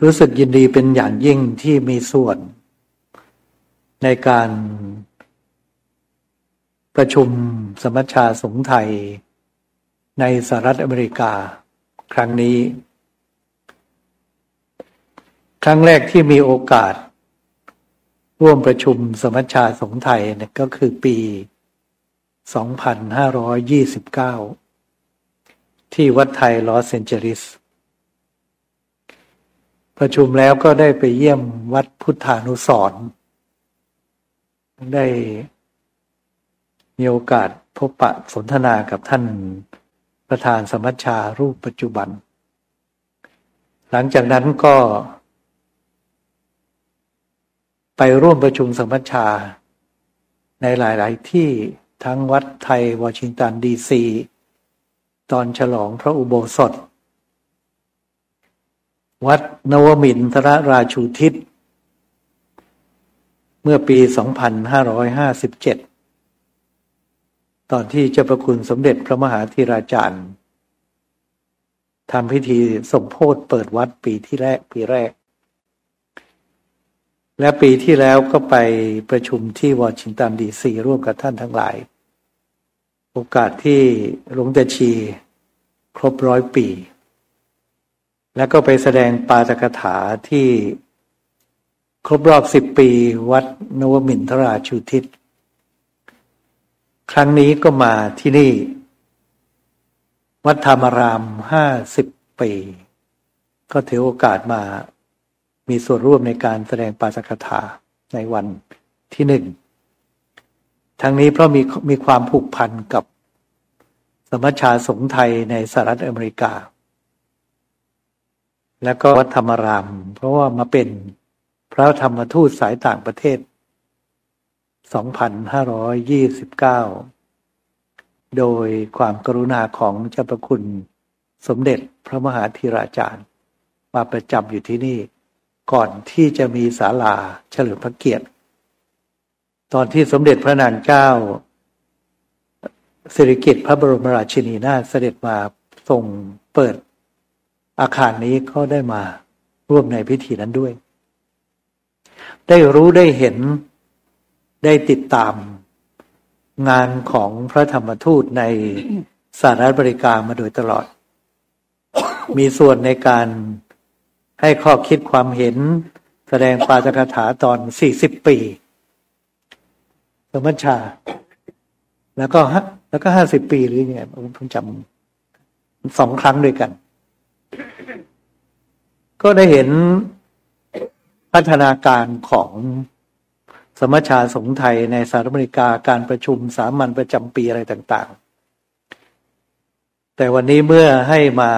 รู้สึกยินดีเป็นอย่างยิ่งที่มีส่วนในการประชุมสมัชชาสงฆ์ไทยในสหรัฐอเมริกาครั้งนี้ครั้งแรกที่มีโอกาสร่วมประชุมสมัชชาสงฆ์ไทยเนี่ยก็คือปี 2529 ที่วัดไทยลอสแอนเจลิสประชุมแล้วก็ได้ไปเยี่ยมวัดพุทธานุสรณ์ได้มีโอกาสพบปะสนทนากับท่านประธานสมัชชารูปปัจจุบันหลังจากนั้นก็ไปร่วมประชุมสมัชชาในหลายๆที่ทั้งวัดไทยวอชิงตันดีซีตอนฉลองพระอุโบสถวัดนวมินทรราชูทิศเมื่อปี 2557 ตอนที่เจ้าพระคุณสมเด็จพระมหาธีราจารย์ทำพิธีสมโภชเปิดวัดปีแรกและปีที่แล้วก็ไปประชุมที่วอชิงตันดีซีร่วมกับท่านทั้งหลายโอกาสที่หลวงตาชีครบ100 ปีแล้วก็ไปแสดงปาฐกถาที่ครบรอบ10 ปีวัดนวมินทราชูทิศครั้งนี้ก็มาที่นี่วัดธรรมาราม50 ปีก็ถือโอกาสมามีส่วนร่วมในการแสดงปาฐกถาในวันที่1ทั้งนี้เพราะมีความผูกพันกับสมัชชาสงฆ์ไทยในสหรัฐอเมริกาแล้วก็วัดธรรมารามเพราะว่ามาเป็นพระธรรมทูตสายต่างประเทศ 2529 โดยความกรุณาของเจ้าพระคุณสมเด็จพระมหาธีราจารย์มาประจำอยู่ที่นี่ก่อนที่จะมีศาลาเฉลิมพระเกียรติตอนที่สมเด็จพระนางเจ้าสิริกิติ์พระบรมราชินีนาถเสด็จมาทรงเปิดอาคารนี้ก็ได้มาร่วมในพิธีนั้นด้วยได้รู้ได้เห็นได้ติดตามงานของพระธรรมทูตในสหรัฐอเมริกามาโดยตลอด มีส่วนในการให้ข้อคิดความเห็นแสดงปาฐกถาตอน40 ปีสมัชชาแล้วก็50 ปีหรือยังไงผมจำ2 ครั้งด้วยกันก็ได้เห็นพัฒนาการของสมัชชาสงฆ์ไทยในสหรัฐอเมริกาการประชุมสามัญประจำปีอะไรต่างๆแต่วันนี้เมื่อให้มา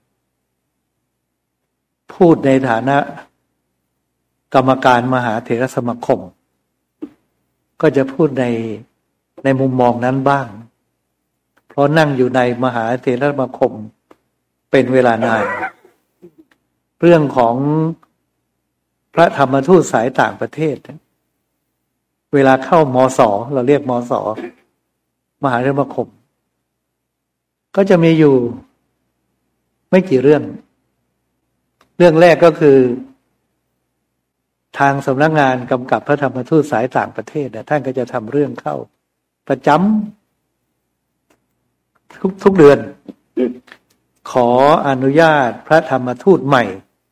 พูดในฐานะกรรมการมหาเถรสมาคมก็จะพูดในมุมมองนั้นบ้างเพราะนั่งอยู่ในมหาเถรสมาคมเป็นเวลานานเรื่องของพระธรรมทูตสายต่างประเทศเวลาเข้ามส.เราเรียกมส.มหาเถรสมาคมก็จะมีอยู่ไม่กี่เรื่องแรกก็คือทางสำนักงานกำกับพระธรรมทูตสายต่างประเทศท่านก็จะทำเรื่องเข้าประจำทุกเดือนขออนุญาตพระธรรมทูตใหม่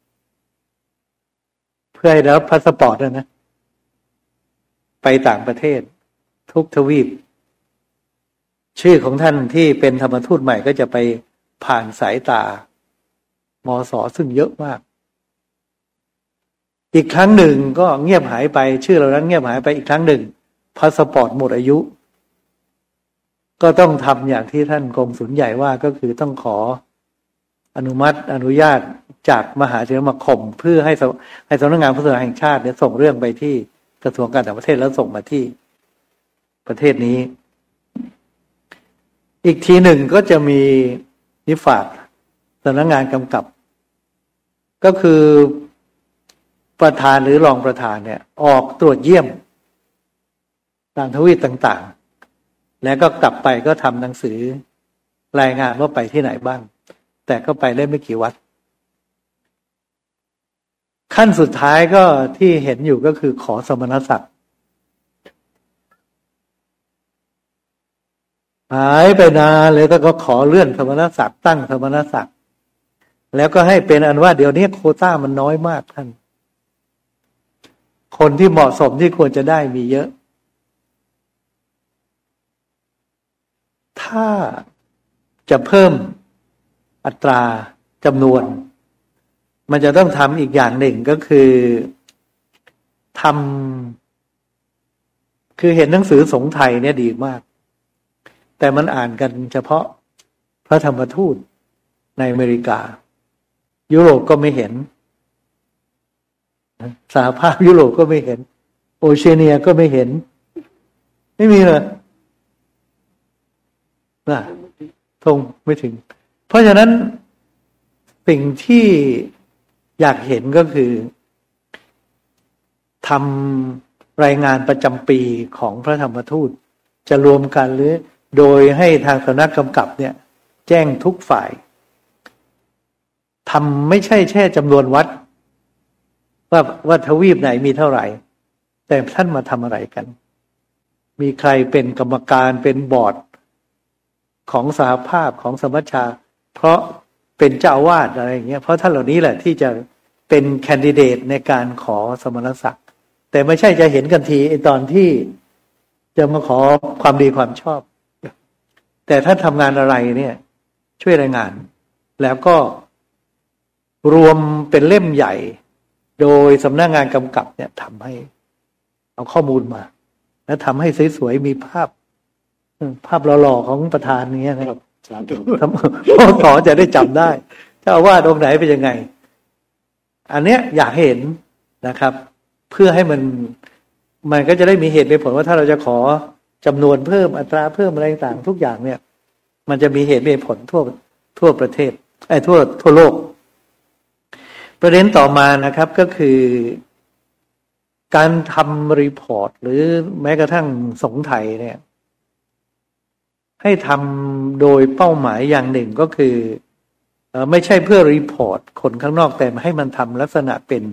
เพื่อให้ได้รับพาสปอร์ตนะไปต่างประเทศทุกทวีปชื่อของท่านที่เป็นธรรมทูตใหม่ก็จะไปผ่านสายตามส.ซึ่งเยอะมากอีกครั้งหนึ่งก็เงียบหายไปชื่อเรานั้นเงียบหายไปอีกครั้งหนึ่งพาสปอร์ตหมดอายุก็ต้องทำอย่างที่ท่านกงสุลใหญ่ว่าก็คือต้องขออนุญาตจากมหาเถรสมาคมเพื่อให้สำนักงานพระศาสนาแห่งชาติเนี่ยส่งเรื่องไปที่กระทรวงการต่างประเทศแล้วส่งมาที่ประเทศนี้อีกทีหนึ่งก็จะมีนิฝากสำนักงานกำกับก็คือประธานหรือรองประธานเนี่ยออกตรวจเยี่ยมตามทวีปต่างๆแล้วก็กลับไปก็ทำหนังสือรายงานว่าไปที่ไหนบ้างแต่ก็ไปได้ไม่กี่วัดขั้นสุดท้ายก็ที่เห็นอยู่ก็คือขอสมณศักดิ์หายไปนานเลยก็ขอเลื่อนสมณศักดิ์ตั้งสมณศักดิ์แล้วก็ให้เป็นอันว่าเดี๋ยวนี้โควต้ามันน้อยมากท่านคนที่เหมาะสมที่ควรจะได้มีเยอะถ้าจะเพิ่มอัตราจำนวนมันจะต้องทำอีกอย่างหนึ่งก็คือคือเห็นหนังสือสงฆ์ไทยเนี่ยดีมากแต่มันอ่านกันเฉพาะพระธรรมทูตในอเมริกายุโรปก็ไม่เห็นสหภาพยุโรปก็ไม่เห็นโอเชียเนียก็ไม่เห็นไม่มีเลยนะทงไม่ถึงเพราะฉะนั้นสิ่งที่อยากเห็นก็คือทำรายงานประจำปีของพระธรรมทูตจะรวมกันหรือโดยให้ทางสำนักกำกับเนี่ยแจ้งทุกฝ่ายทำไม่ใช่แค่จำนวนวัดว่าทวีปไหนมีเท่าไหร่แต่ท่านมาทำอะไรกันมีใครเป็นกรรมการเป็นบอร์ดของสหภาพของสมัชชาเพราะเป็นเจ้าอาวาสอะไรอย่างเงี้ยเพราะท่านเหล่านี้แหละที่จะเป็นแคนดิเดตในการขอสมณศักดิ์แต่ไม่ใช่จะเห็นกันทีไอตอนที่จะมาขอความดีความชอบแต่ท่านทำงานอะไรเนี่ยช่วยรายงานแล้วก็รวมเป็นเล่มใหญ่โดยสำนักงานกำกับเนี่ยทำให้เอาข้อมูลมาแล้วทำให้สวยๆมีภาพหล่อๆของประธานอย่างเงี้ยนะครับพ่อขอจะได้จำได้เจ้าอาวาสองค์ไหนเป็นยังไงอันเนี้ยอยากเห็นนะครับเพื่อให้มันก็จะได้มีเหตุมีผลว่าถ้าเราจะขอจำนวนเพิ่มอัตราเพิ่มอะไรต่างทุกอย่างเนี่ยมันจะมีเหตุมีผลทั่วประเทศทั่วโลกประเด็นต่อมานะครับก็คือการทำรีพอร์ตหรือแม้กระทั่งสงฆ์ไทยเนี่ยให้ทำโดยเป้าหมายอย่างหนึ่งก็คือไม่ใช่เพื่อรีพอร์ตคนข้างนอกแต่ให้มันทำลักษณะเป็น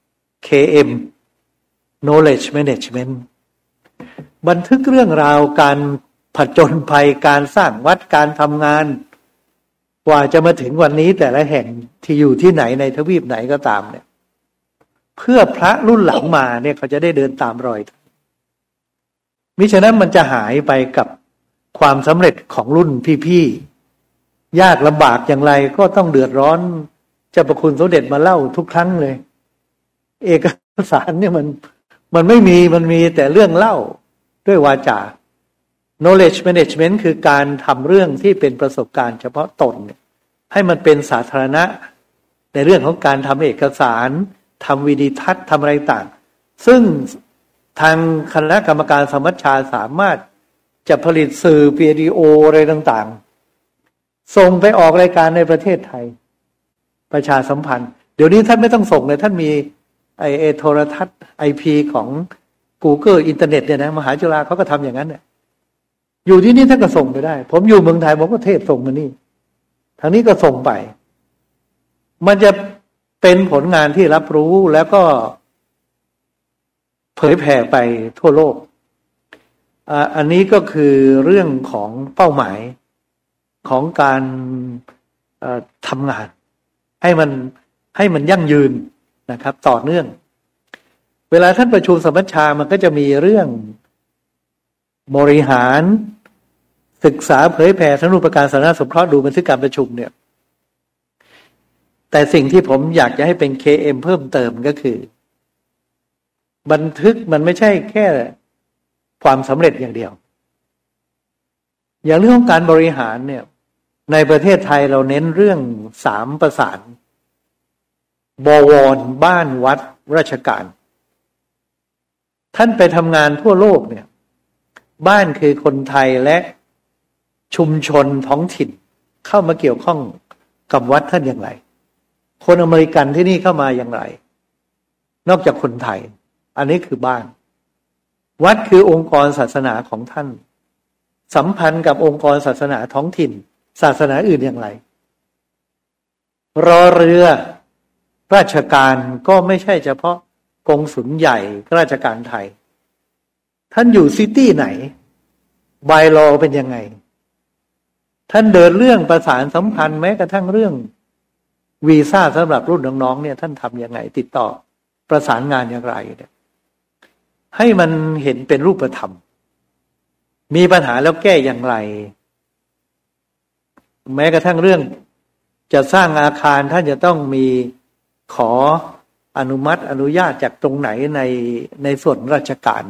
KM Knowledge Management บันทึกเรื่องราวการผจญภัยการสร้างวัดการทำงานกว่าจะมาถึงวันนี้แต่ละแห่งที่อยู่ที่ไหนในทวีปไหนก็ตามเนี่ยเพื่อพระรุ่นหลังมาเนี่ยเขาจะได้เดินตามรอยมิฉะนั้นมันจะหายไปกับความสำเร็จของรุ่นพี่ๆยากลำบากอย่างไรก็ต้องเดือดร้อนเจ้าประคุณสมเด็จมาเล่าทุกครั้งเลยเอกสารเนี่ยมันไม่มีมันมีแต่เรื่องเล่าด้วยวาจา knowledge management คือการทำเรื่องที่เป็นประสบการณ์เฉพาะตนให้มันเป็นสาธารณะในเรื่องของการทำเอกสารทำวิดีทัศน์ทำอะไรต่างซึ่งทางคณะกรรมการสมัชชาสามารถจะผลิตสื่อวิดีโออะไรต่างๆส่งไปออกรายการในประเทศไทยประชาสัมพันธ์เดี๋ยวนี้ท่านไม่ต้องส่งเลยท่านมีไอโทรทัศน์ IP ของ Google อินเทอร์เน็ตเนี่ยนะมหาจุฬาเขาก็ทำอย่างนั้นเนี่ยอยู่ที่นี่ท่านก็ส่งไปได้ผมอยู่เมืองไทยผมก็เทศส่งมานี่ทางนี้ก็ส่งไปมันจะเป็นผลงานที่รับรู้แล้วก็เผยแผ่ไปทั่วโลกอันนี้ก็คือเรื่องของเป้าหมายของการทำงานให้มันยั่งยืนนะครับต่อเนื่องเวลาท่านประชุมสมัชชามันก็จะมีเรื่องบริหารศึกษาเผยแผ่สนุปการสาธารณสงเคราะห์ดูบันทึกการประชุมเนี่ยแต่สิ่งที่ผมอยากจะให้เป็น KM เพิ่มเติมก็คือบันทึกมันไม่ใช่แค่ความสำเร็จอย่างเดียวอย่างเรื่องของการบริหารเนี่ยในประเทศไทยเราเน้นเรื่อง3ประสานบวรบ้านวัดราชการท่านไปทำงานทั่วโลกเนี่ยบ้านคือคนไทยและชุมชนท้องถิ่นเข้ามาเกี่ยวข้องกับวัดท่านอย่างไรคนอเมริกันที่นี่เข้ามาอย่างไรนอกจากคนไทยอันนี้คือบ้านวัดคือองค์กรศาสนาของท่านสัมพันธ์กับองค์กรศาสนาท้องถิ่นศาสนาอื่นอย่างไรรอเรือราชการก็ไม่ใช่เฉพาะกงสุลใหญ่ราชการไทยท่านอยู่ซิตี้ไหนบายลอเป็นยังไงท่านเดินเรื่องประสานสัมพันธ์แม้กระทั่งเรื่องวีซ่าสำหรับรุ่นน้องๆเนี่ยท่านทำยังไงติดต่อประสานงานอย่างไรเนี่ยให้มันเห็นเป็นรูปธรรมมีปัญหาแล้วแก้อย่างไรแม้กระทั่งเรื่องจะสร้างอาคารท่านจะต้องมีขออนุมัติอนุญาตจากตรงไหนในส่วนราชการ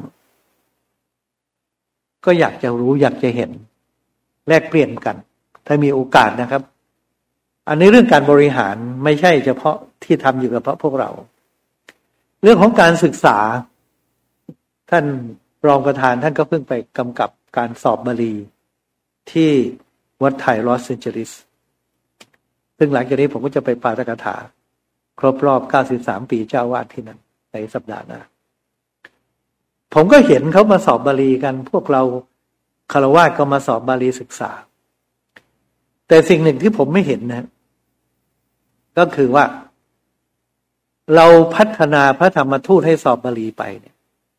ก็อยากจะรู้อยากจะเห็นแลกเปลี่ยนกันถ้ามีโอกาสนะครับอันนี้เรื่องการบริหารไม่ใช่เฉพาะที่ทำอยู่กับพวกเราเรื่องของการศึกษาท่านรองประธานท่านก็เพิ่งไปกำกับการสอบบาลีที่วัดไทยลอสแอนเจลิสซึ่งหลังจากนี้ผมก็จะไปปาฐกถาครบรอบ93ปีเจ้าวาดที่นั่นในสัปดาห์หน้าผมก็เห็นเขามาสอบบาลีกันพวกเราคฤหัสถ์ก็มาสอบบาลีศึกษาแต่สิ่งหนึ่งที่ผมไม่เห็นนะก็คือว่าเราพัฒนาพระธรรมทูตให้สอบบาลีไปเนี่ย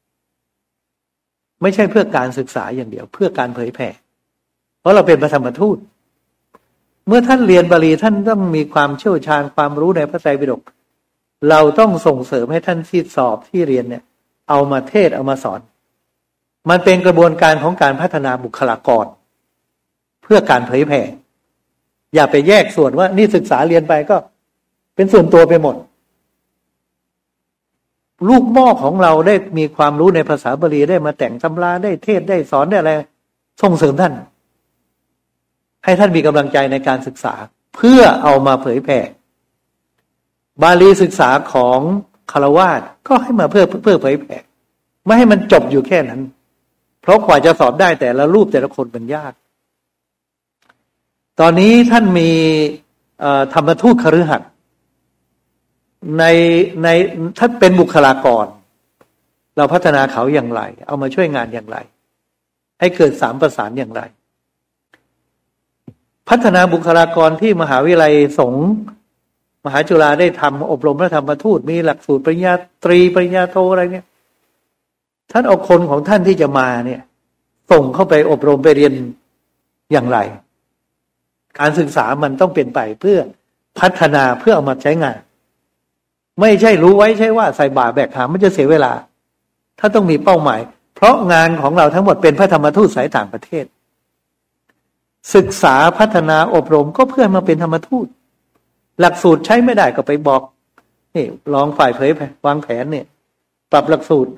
ไม่ใช่เพื่อการศึกษาอย่างเดียวเพื่อการเผยแผ่เพราะเราเป็นพระธรรมทูตเมื่อท่านเรียนบาลีท่านต้องมีความเชี่ยวชาญความรู้ในพระไตรปิฎกเราต้องส่งเสริมให้ท่านที่สอบที่เรียนเนี่ยเอามาเทศเอามาสอนมันเป็นกระบวนการของการพัฒนาบุคลากรเพื่อการเผยแผ่อย่าไปแยกส่วนว่านี่ศึกษาเรียนไปก็เป็นส่วนตัวไปหมดลูกหม้อของเราได้มีความรู้ในภาษาบาลีได้มาแต่งตำราได้เทศได้สอนได้อะไรส่งเสริมท่านให้ท่านมีกำลังใจในการศึกษาเพื่อเอามาเผยแผ่บาลีศึกษาของคฤหัสถ์ก็ให้มาเพื่อเผยแผ่ไม่ให้มันจบอยู่แค่นั้นเพราะกว่าจะสอบได้แต่ละรูปแต่ละคนมันยากตอนนี้ท่านมีธรรมทูตคฤหัสถ์ในท่านเป็นบุคลากรเราพัฒนาเขาอย่างไรเอามาช่วยงานอย่างไรให้เกิดสามประสานอย่างไรพัฒนาบุคลากรที่มหาวิทยาลัยสงฆ์มหาจุฬาได้ทำอบรมพระธรรมทูตมีหลักสูตรปริญญาตรีปริญญาโทอะไรเนี่ยท่านเอาคนของท่านที่จะมาเนี่ยส่งเข้าไปอบรมไปเรียนอย่างไรการศึกษามันต้องเป็นไปเพื่อพัฒนาเพื่อเอามาใช้งานไม่ใช่รู้ไว้ใช่ว่าใส่บ่าแบกหามมันจะเสียเวลาถ้าต้องมีเป้าหมายเพราะงานของเราทั้งหมดเป็นพระธรรมทูตสายต่างประเทศศึกษาพัฒนาอบรมก็เพื่อมาเป็นธรรมทูตหลักสูตรใช้ไม่ได้ก็ไปบอกนี่ลองฝ่ายเผยแผ่วางแผนเนี่ยปรับหลักสูตร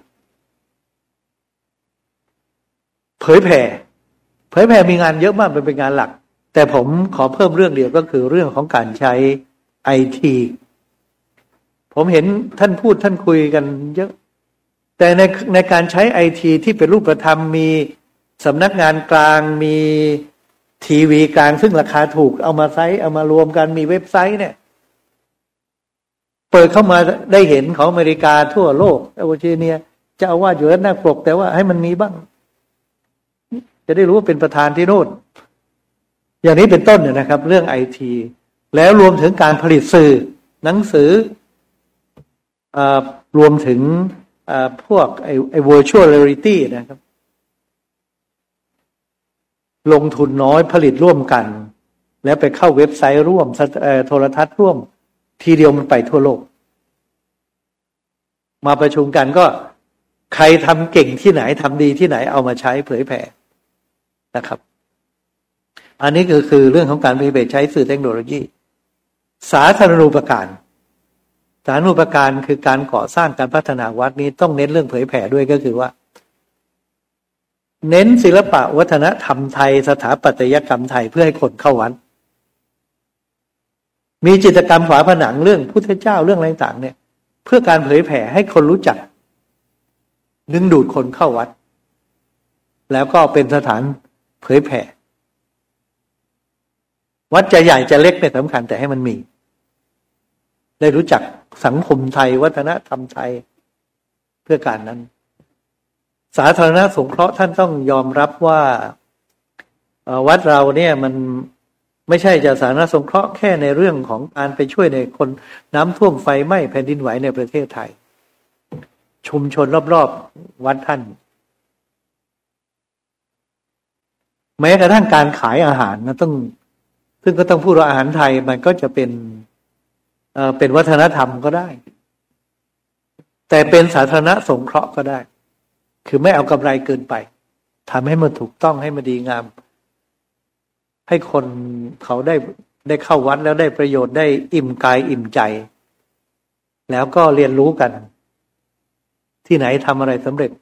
เผยแผ่มีงานเยอะมากเป็นงานหลักแต่ผมขอเพิ่มเรื่องเดียวก็คือเรื่องของการใช้ไอทีผมเห็นท่านพูดท่านคุยกันเยอะแต่ในการใช้ไอทีที่เป็นรูปธรรมมีสำนักงานกลางมีทีวีกลางซึ่งราคาถูกเอามาใช้เอามารวมกันมีเว็บไซต์เนี่ยเปิดเข้ามาได้เห็นของอเมริกาทั่วโลกโอเชียเนียจะเอาว่าอยู่ด้านหน้าปกแต่ว่าให้มันมีบ้างจะได้รู้ว่าเป็นประธานที่โน่นอย่างนี้เป็นต้นเนี่ยนะครับเรื่องไอทีแล้วรวมถึงการผลิตสื่อหนังสือรวมถึงพวกไอ้ virtual reality นะครับลงทุนน้อยผลิตร่วมกันแล้วไปเข้าเว็บไซต์ร่วมโทรทัศน์ร่วมทีเดียวมันไปทั่วโลกมาประชุมกันก็ใครทำเก่งที่ไหนทำดีที่ไหนเอามาใช้เผยแผ่นะครับอันนี้คือเรื่องของการเผยแผ่ใช้สื่อเทคโนโลยีสาธารณูปการสาธารณูปการคือการก่อสร้างการพัฒนาวัดนี้ต้องเน้นเรื่องเผยแผ่ด้วยก็คือว่าเน้นศิลปะวัฒนธรรมไทยสถาปัตยกรรมไทยเพื่อให้คนเข้าวัดมีจิตรกรรมฝาผนังเรื่องพุทธเจ้าเรื่องอะไรต่างเนี่ยเพื่อการเผยแผ่ให้คนรู้จักดึงดูดคนเข้าวัดแล้วก็เป็นสถานเผยแผ่วัดจะใหญ่จะเล็กไม่สำคัญแต่ให้มันมีได้รู้จักสังคมไทยวัฒนธรรมไทยเพื่อการนั้นสาธารณสงเคราะห์ท่านต้องยอมรับว่าวัดเราเนี่ยมันไม่ใช่จะสาธารณสงเคราะห์แค่ในเรื่องของการไปช่วยในคนน้ำท่วมไฟไหม้แผ่นดินไหวในประเทศไทยชุมชนรอบๆวัดท่านแม้กระทั่งการขายอาหารนะซึ่งก็ต้องพูดว่าอาหารไทยมันก็จะเป็นวัฒนธรรมก็ได้แต่เป็นสาธารณสงเคราะห์ก็ได้คือไม่เอากำไรเกินไปทำให้มันถูกต้องให้มันดีงามให้คนเขาได้เข้าวัดแล้วได้ประโยชน์ได้อิ่มกายอิ่มใจแล้วก็เรียนรู้กันที่ไหนทำอะไรสำเร็จ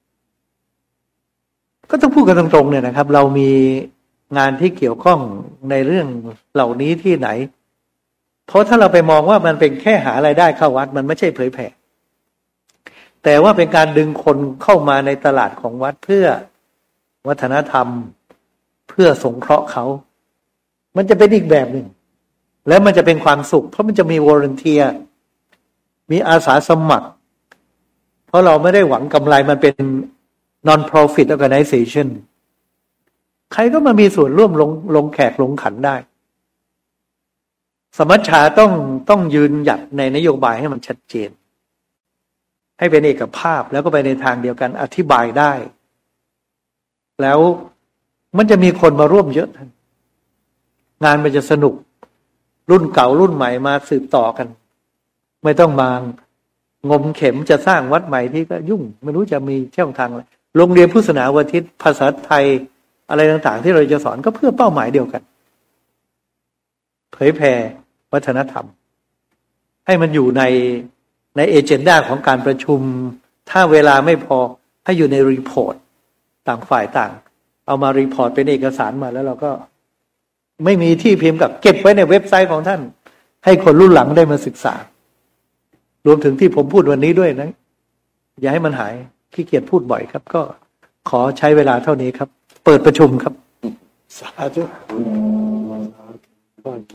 ก็ต้องพูดกันตรงๆเนี่ยนะครับเรามีงานที่เกี่ยวข้องในเรื่องเหล่านี้ที่ไหนเพราะถ้าเราไปมองว่ามันเป็นแค่หารายได้เข้าวัดมันไม่ใช่เผยแผ่แต่ว่าเป็นการดึงคนเข้ามาในตลาดของวัดเพื่อวัฒนธรรมเพื่อสงเคราะห์เขามันจะเป็นอีกแบบหนึ่งแล้วมันจะเป็นความสุขเพราะมันจะมีวอลันเทียร์มีอาสาสมัครเพราะเราไม่ได้หวังกำไรมันเป็น non-profit organization ใครก็มามีส่วนร่วมลงแขกลงขันได้สมัชชาต้องยืนหยัดในนโยบายให้มันชัดเจนให้เป็นเอกภาพแล้วก็ไปในทางเดียวกันอธิบายได้แล้วมันจะมีคนมาร่วมเยอะงานมันจะสนุกรุ่นเก่ารุ่นใหม่มาสืบต่อกันไม่ต้องมางมเข็มจะสร้างวัดใหม่ที่ก็ยุ่งไม่รู้จะมีช่องทางอะไรโรงเรียนพุทธศาสนาวันอาทิตย์ภาษาไทยอะไรต่างๆที่เราจะสอนก็เพื่อเป้าหมายเดียวกันเผยแผ่วัฒนธรรมให้มันอยู่ในเอเจนดาของการประชุมถ้าเวลาไม่พอให้อยู่ในรีพอร์ตต่างฝ่ายต่างเอามารีพอร์ตเป็นเอกสารมาแล้วเราก็ไม่มีที่พิมพ์กับเก็บไว้ในเว็บไซต์ของท่านให้คนรุ่นหลังได้มาศึกษารวมถึงที่ผมพูดวันนี้ด้วยนะอย่าให้มันหายขี้เกียจพูดบ่อยครับก็ขอใช้เวลาเท่านี้ครับเปิดประชุมครับสาธุ